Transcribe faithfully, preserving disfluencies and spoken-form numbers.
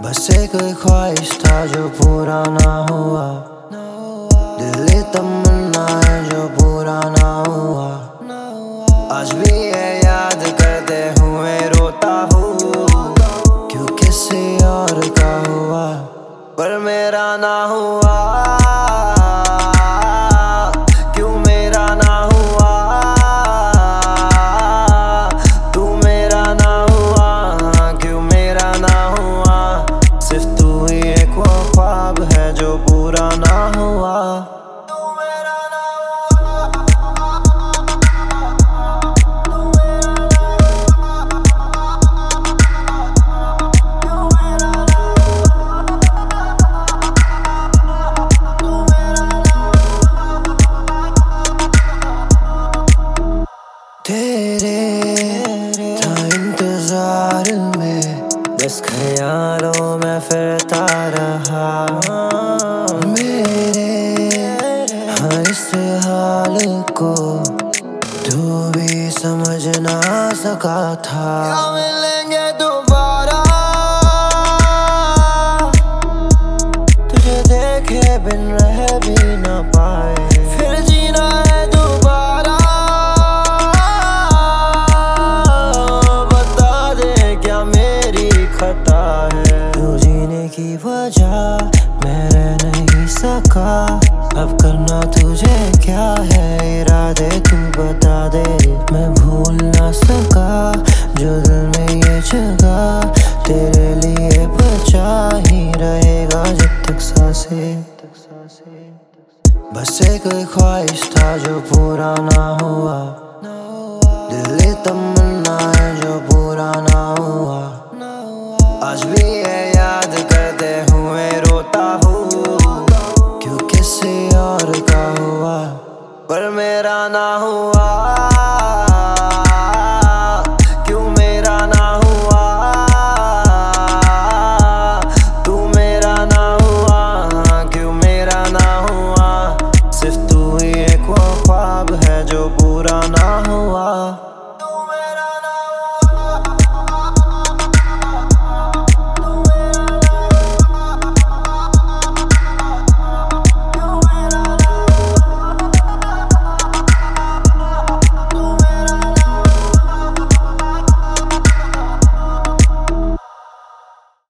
बस एक ख्वाहिश था जो पूरा ना हुआ, दिली तमन्ना है जो पूरा ना हुआ। आज भी ये याद करते हुए रोता हूँ, क्यों किसी और का हुआ पर मेरा ना हुआ। क्यों मेरा ना हुआ, तू मेरा ना हुआ, क्यों मेरा ना हुआ। सिर्फ तू ही एक वो ख्वाब है जो पूरा ना हुआ। तेरे था इंतजार में, बस ख्यालों में फिरता रहा। मेरे हर इस हाल को तू भी समझ ना सका था। क्या मिलेंगे दोबारा, तुझे देखे बिन रह भी ना पाए। फिर जीना है दोबारा, खता है। तू जीने की वजह मैं रह नहीं सका, अब करना तुझे क्या है इरादे तू बता दे। मैं भूल ना सका जो दिल में ये जगह, तेरे लिए बचा ही रहेगा जब तक सांसें। बस एक ख्वाहिश था जो पूरा ना हुआ, दिल तम